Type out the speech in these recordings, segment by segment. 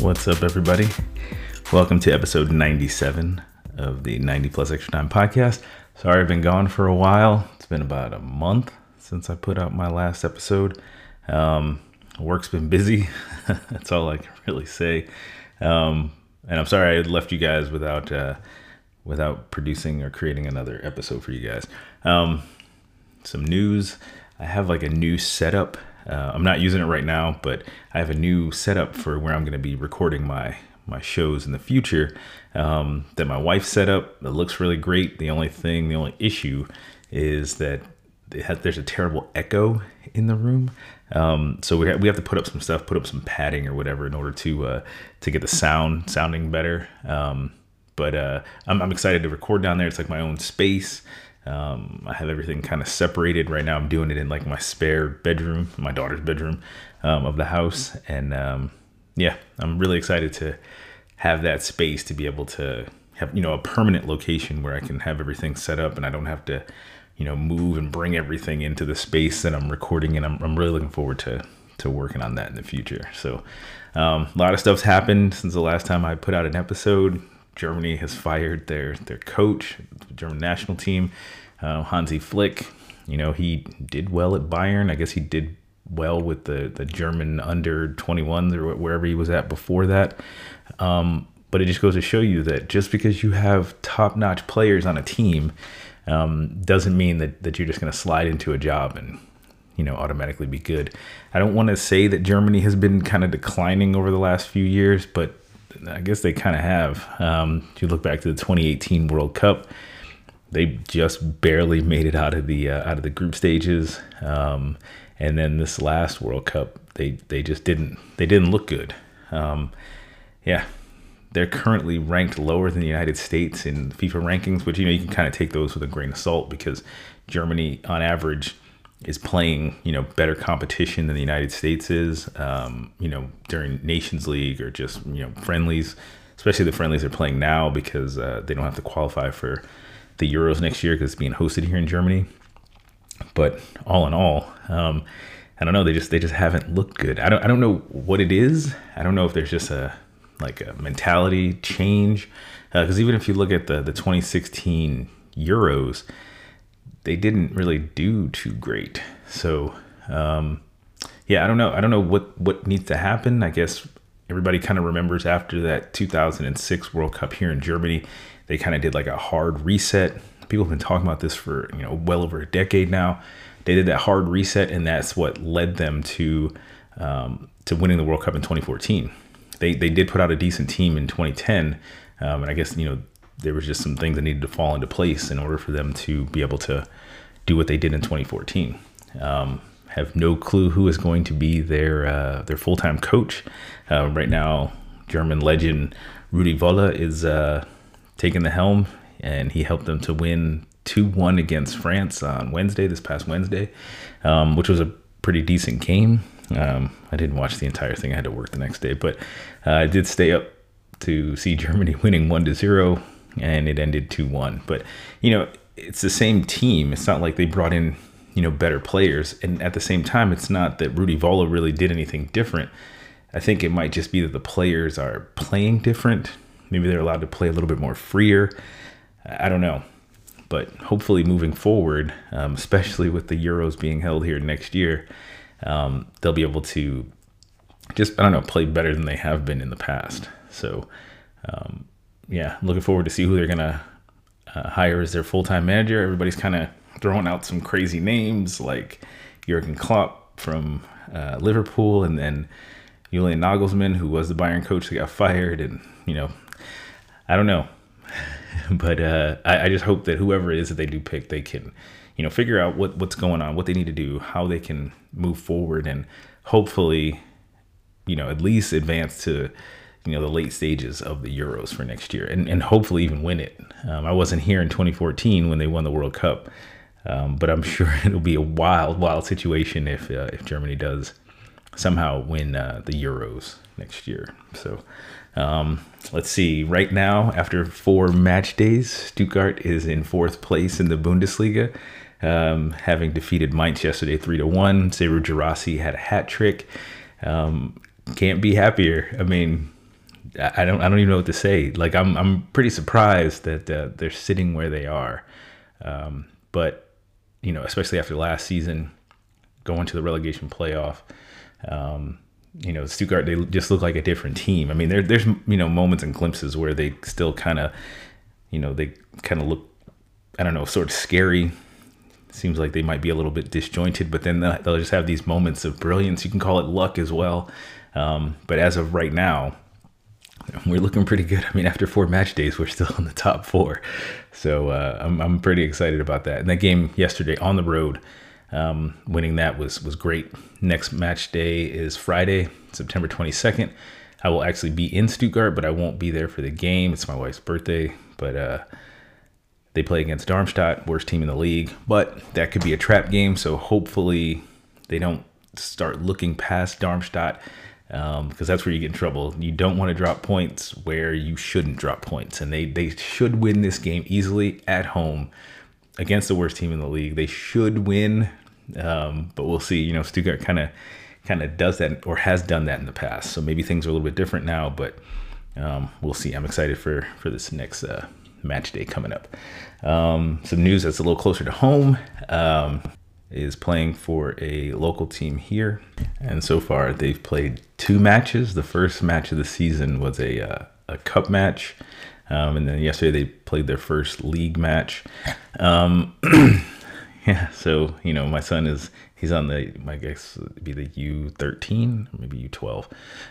What's up, everybody? Welcome to episode 97 of the 90 Plus Extra Time podcast. Sorry I've been gone for a while. It's been about a month since I put out my last episode. Work's been busy. That's all I can really say. And I'm sorry I left you guys without producing or creating another episode for you guys. Some news. I have like a new setup. I'm not using it right now, but I have a new setup for where I'm going to be recording my shows in the future that my wife set up. It looks really great. The only issue is that there's a terrible echo in the room. So we have to put up some padding or whatever in order to get the sounding better. But I'm excited to record down there. It's like my own space. I have everything kind of separated right now. I'm doing it in like my spare bedroom, my daughter's bedroom of the house. And I'm really excited to have that space to be able to have, a permanent location where I can have everything set up and I don't have to, move and bring everything into the space that I'm recording. And I'm really looking forward to working on that in the future. So a lot of stuff's happened since the last time I put out an episode. Germany has fired their coach, the German national team, Hansi Flick. He did well at Bayern. I guess he did well with the German under 21s or wherever he was at before that. But it just goes to show you that just because you have top-notch players on a team doesn't mean that you're just going to slide into a job and automatically be good. I don't want to say that Germany has been kind of declining over the last few years, but I guess they kind of have. If you look back to the 2018 World Cup, they just barely made it out of the group stages. And then this last World Cup, they just didn't look good. They're currently ranked lower than the United States in FIFA rankings, which you can kind of take those with a grain of salt because Germany on average is playing, better competition than the United States is, during Nations League or just, friendlies, especially the friendlies they're playing now because they don't have to qualify for the Euros next year because it's being hosted here in Germany. But all in all, I don't know. They just haven't looked good. I don't know what it is. I don't know if there's just a mentality change because even if you look at the 2016 Euros, they didn't really do too great. So, I don't know. I don't know what needs to happen. I guess everybody kind of remembers after that 2006 World Cup here in Germany, they kind of did like a hard reset. People have been talking about this for, well over a decade now. They did that hard reset, and that's what led them to winning the World Cup in 2014. They did put out a decent team in 2010, and I guess, there was just some things that needed to fall into place in order for them to be able to do what they did in 2014. Have no clue who is going to be their full-time coach. Right now, German legend Rudi Völler is taking the helm, and he helped them to win 2-1 against France on this past Wednesday, which was a pretty decent game. I didn't watch the entire thing. I had to work the next day, but I did stay up to see Germany winning 1-0. And it ended 2-1. But, it's the same team. It's not like they brought in, better players. And at the same time, it's not that Rudi Völler really did anything different. I think it might just be that the players are playing different. Maybe they're allowed to play a little bit more freer. I don't know. But hopefully moving forward, especially with the Euros being held here next year, they'll be able to just, play better than they have been in the past. So, looking forward to see who they're going to hire as their full-time manager. Everybody's kind of throwing out some crazy names like Jurgen Klopp from Liverpool, and then Julian Nagelsmann, who was the Bayern coach that got fired. And, I don't know. But I just hope that whoever it is that they do pick, they can, figure out what's going on, what they need to do, how they can move forward, and hopefully, at least advance to the late stages of the Euros for next year and hopefully even win it. I wasn't here in 2014 when they won the World Cup, but I'm sure it'll be a wild situation if Germany does somehow win the Euros next year. So let's see. Right now, after 4 match days, Stuttgart is in 4th place in the Bundesliga, having defeated Mainz yesterday 3-1. Serhou Guirassy had a hat trick. Can't be happier. I mean, I don't even know what to say. Like I'm pretty surprised that they're sitting where they are. But especially after last season, going to the relegation playoff, Stuttgart, they just look like a different team. I mean, there's moments and glimpses where they still kind of, they kind of look, I don't know, sort of scary. Seems like they might be a little bit disjointed, but then they'll just have these moments of brilliance. You can call it luck as well. But as of right now, we're looking pretty good. I mean, after 4 match days, we're still in the top 4. So I'm pretty excited about that. And that game yesterday on the road, winning that was great. Next match day is Friday, September 22nd. I will actually be in Stuttgart, but I won't be there for the game. It's my wife's birthday, but they play against Darmstadt, worst team in the league. But that could be a trap game, so hopefully they don't start looking past Darmstadt, because that's where you get in trouble. You don't want to drop points where you shouldn't drop points, and they should win this game easily at home against the worst team in the league. They should win, but we'll see. Stuttgart kind of does that, or has done that in the past, so maybe things are a little bit different now, but we'll see. I'm excited for this next match day coming up. Some news that's a little closer to home. Is playing for a local team here, and so far they've played 2 matches. The first match of the season was a cup match, and then yesterday they played their first league match. Yeah, so my son he's on I guess it'd be the U13, maybe U12,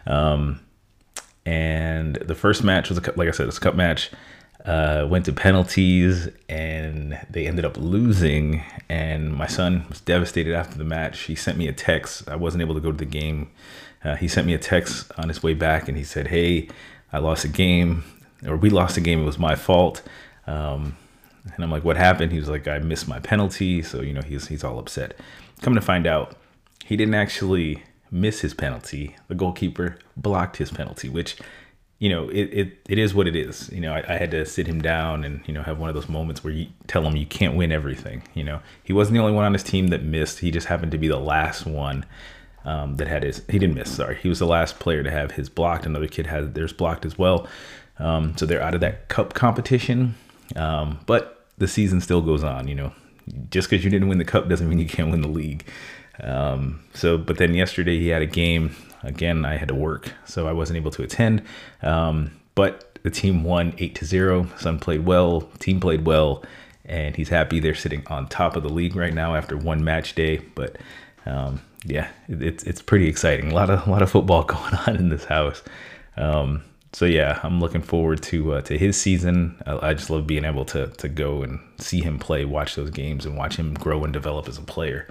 and the first match was like I said, it's a cup match. Went to penalties and they ended up losing, and my son was devastated after the match. He sent me a text. I wasn't able to go to the game. He sent me a text on his way back and he said, "Hey, I lost a game, or we lost a game. It was my fault." And I'm like, "What happened?" He was like, "I missed my penalty." So, he's all upset. Come to find out, he didn't actually miss his penalty. The goalkeeper blocked his penalty, which, it is what it is. I had to sit him down and, have one of those moments where you tell him you can't win everything. He wasn't the only one on his team that missed. He just happened to be the last one that had he didn't miss, sorry. He was the last player to have his blocked. Another kid had theirs blocked as well. So they're out of that cup competition. But the season still goes on, Just because you didn't win the cup doesn't mean you can't win the league. But then yesterday he had a game. Again, I had to work, so I wasn't able to attend. But the team won 8-0. Son played well, team played well, and he's happy. They're sitting on top of the league right now after 1 match day. But yeah, it's pretty exciting. A lot of football going on in this house. So yeah, I'm looking forward to his season. I just love being able to go and see him play, watch those games, and watch him grow and develop as a player.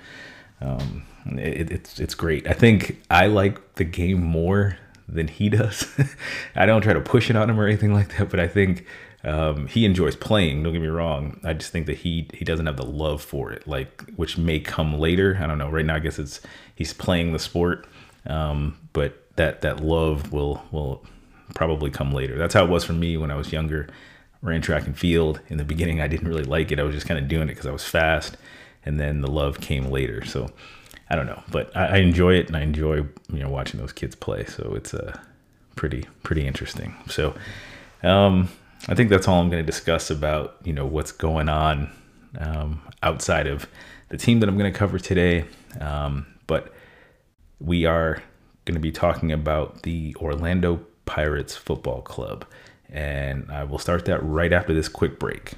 It's great. I think I like the game more than he does. I don't try to push it on him or anything like that, but I think he enjoys playing. Don't get me wrong. I just think that he doesn't have the love for it, which may come later. I don't know. Right now, I guess he's playing the sport, but that love will probably come later. That's how it was for me when I was younger. Ran track and field. In the beginning, I didn't really like it. I was just kind of doing it because I was fast. And then the love came later. So I don't know, but I enjoy it, and I enjoy watching those kids play. So it's pretty interesting. So I think that's all I'm going to discuss about what's going on outside of the team that I'm going to cover today. But we are going to be talking about the Orlando Pirates Football Club, and I will start that right after this quick break.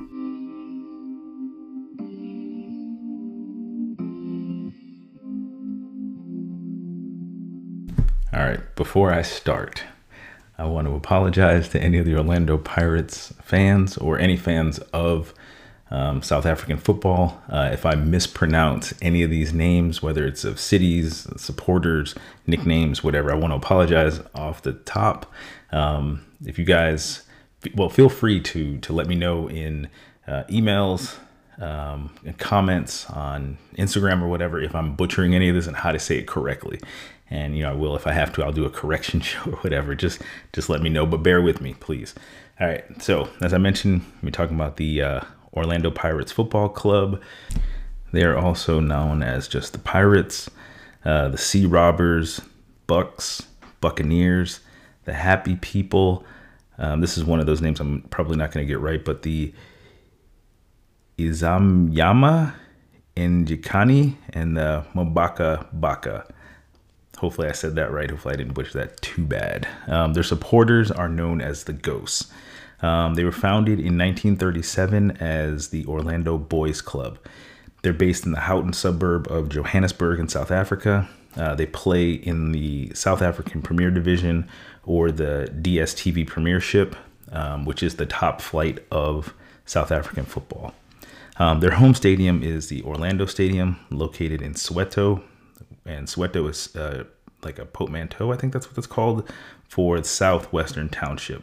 All right, before I start, I want to apologize to any of the Orlando Pirates fans or any fans of South African football. If I mispronounce any of these names, whether it's of cities, supporters, nicknames, whatever, I want to apologize off the top. If you guys, feel free to let me know in emails, and comments on Instagram or whatever if I'm butchering any of this and how to say it correctly. And, I will, if I have to, I'll do a correction show or whatever. Just let me know, but bear with me, please. All right. So as I mentioned, we're talking about the Orlando Pirates Football Club. They are also known as just the Pirates, the Sea Robbers, Bucks, Buccaneers, the Happy People. This is one of those names I'm probably not going to get right, but the Izamyama Njikani and the Mabaka Baka. Hopefully I said that right. Hopefully I didn't butcher that too bad. Their supporters are known as the Ghosts. They were founded in 1937 as the Orlando Boys Club. They're based in the Houghton suburb of Johannesburg in South Africa. They play in the South African Premier Division, or the DStv Premiership, which is the top flight of South African football. Their home stadium is the Orlando Stadium, located in Soweto. And Soweto is like a portmanteau, I think that's what it's called, for Southwestern Township.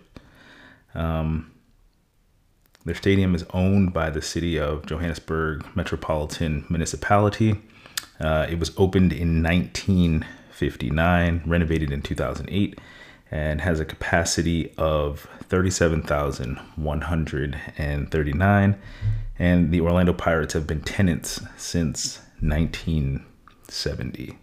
Their stadium is owned by the city of Johannesburg Metropolitan Municipality. It was opened in 1959, renovated in 2008, and has a capacity of 37,139. And the Orlando Pirates have been tenants since 1970.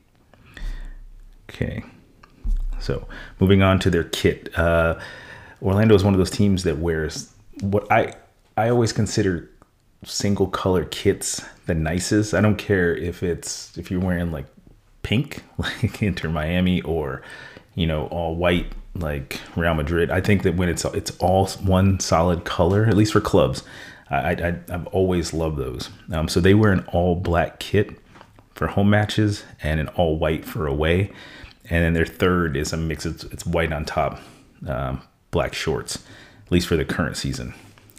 Okay, so moving on to their kit. Orlando is one of those teams that wears what I always consider single color kits the nicest. I don't care if you're wearing like pink like Inter Miami, or all white like Real Madrid. I think that when it's all one solid color, at least for clubs, I've always loved those. So they wear an all black kit for home matches and an all white for away. And then their third is a mix. It's white on top, black shorts, at least for the current season.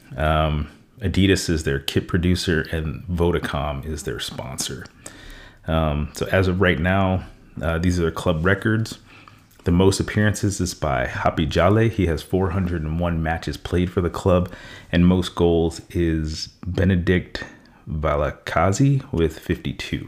Adidas is their kit producer, and Vodacom is their sponsor. So as of right now, these are their club records. The most appearances is by Happy Jale. He has 401 matches played for the club, and most goals is Benedict Valakazi with 52.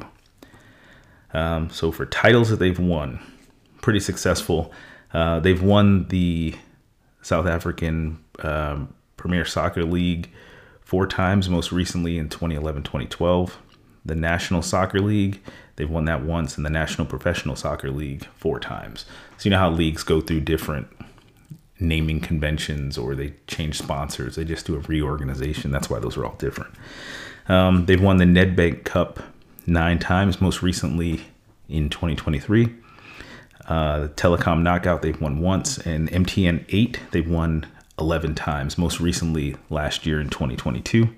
So for titles that they've won, pretty successful. They've won the South African Premier Soccer League 4 times, most recently in 2011-2012. The National Soccer League, they've won that once, and the National Professional Soccer League 4 times. So you know how leagues go through different naming conventions, or they change sponsors. They just do a reorganization. That's why those are all different. They've won the Nedbank Cup 9 times, most recently in 2023. The Telecom Knockout, they've won once, and MTN 8, they've won 11 times, most recently last year in 2022.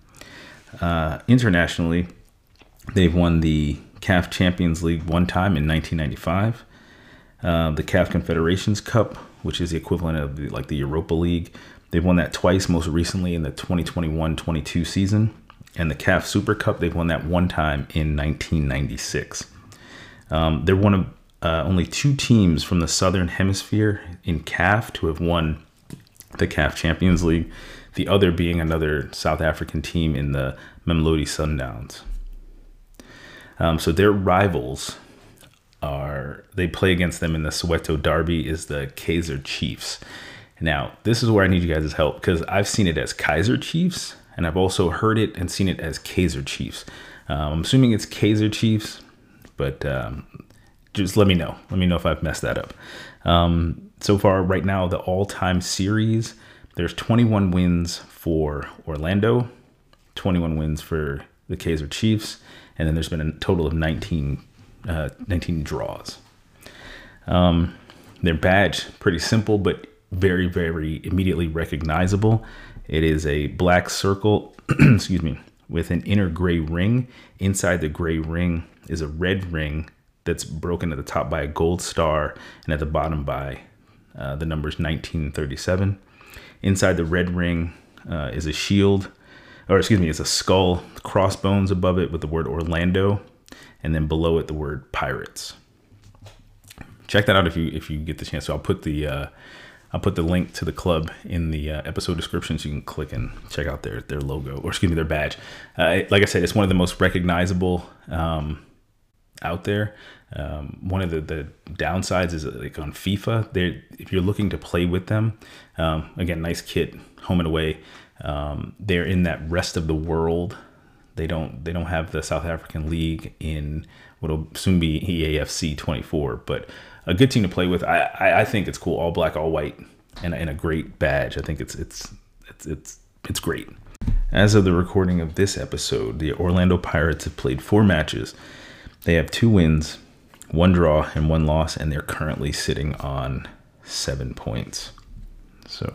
Internationally, they've won the CAF Champions League 1 time in 1995. The CAF Confederations Cup, which is the equivalent of the Europa League, they've won that twice, most recently in the 2021-22 season. And the CAF Super Cup, they've won that 1 time in 1996. They're one of only 2 teams from the Southern Hemisphere in CAF to have won the CAF Champions League, the other being another South African team in the Mamelodi Sundowns. So their rivals they play against them in the Soweto Derby, is the Kaizer Chiefs. Now, this is where I need you guys' help, because I've seen it as Kaizer Chiefs, and I've also heard it and seen it as Kaizer Chiefs. I'm assuming it's Kaizer Chiefs, but just let me know. Let me know if I've messed that up. So far, right now, the all-time series, there's 21 wins for Orlando, 21 wins for the Kaizer Chiefs, and then there's been a total of 19 draws. Their badge, pretty simple, but very, very immediately recognizable. It is a black circle, excuse me, with an inner gray ring. Inside the gray ring is a red ring that's broken at the top by a gold star, and at the bottom by the numbers 1937. Inside the red ring is a shield, or excuse me, it's a skull, crossbones above it with the word Orlando, and then below it the word Pirates. Check that out if you get the chance. So I'll put the link to the club in the episode description, so you can click and check out their logo, or excuse me, their badge. Like I said, it's one of the most recognizable out there. One of the downsides is like on FIFA, if you're looking to play with them, again, nice kit, home and away. They're in that rest of the world. They don't have the South African League in what will soon be EAFC 24, but a good team to play with. I think it's cool, all black, all white, and a great badge. I think it's great. As of the recording of this episode, the Orlando Pirates have played 4 matches. They have 2 wins, 1 draw, and 1 loss, and they're currently sitting on 7 points. So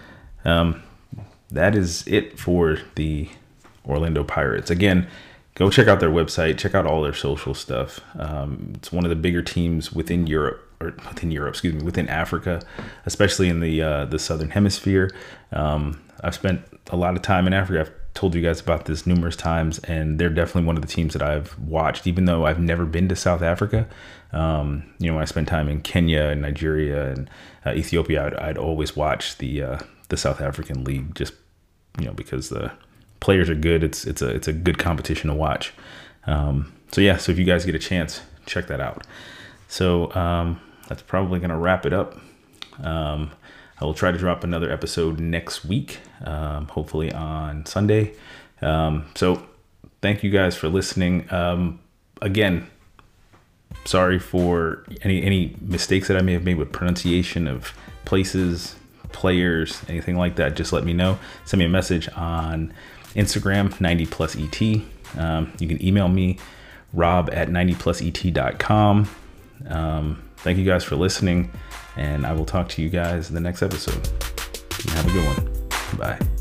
that is it for the Orlando Pirates. Again, go check out their website, check out all their social stuff. It's one of the bigger teams within within Africa, especially in the Southern Hemisphere. I've spent a lot of time in Africa. I've told you guys about this numerous times, and they're definitely one of the teams that I've watched, even though I've never been to South Africa. When I spent time in Kenya and Nigeria and Ethiopia, I'd always watch the South African League, just because the players are good. It's a good competition to watch. So if you guys get a chance, check that out. So that's probably gonna wrap it up. I will try to drop another episode next week, hopefully on Sunday. So thank you guys for listening. Again, sorry for any mistakes that I may have made with pronunciation of places, players, anything like that. Just let me know. Send me a message on Instagram, 90pluset. You can email me, rob@90pluset.com. Thank you guys for listening, and I will talk to you guys in the next episode. Have a good one. Bye.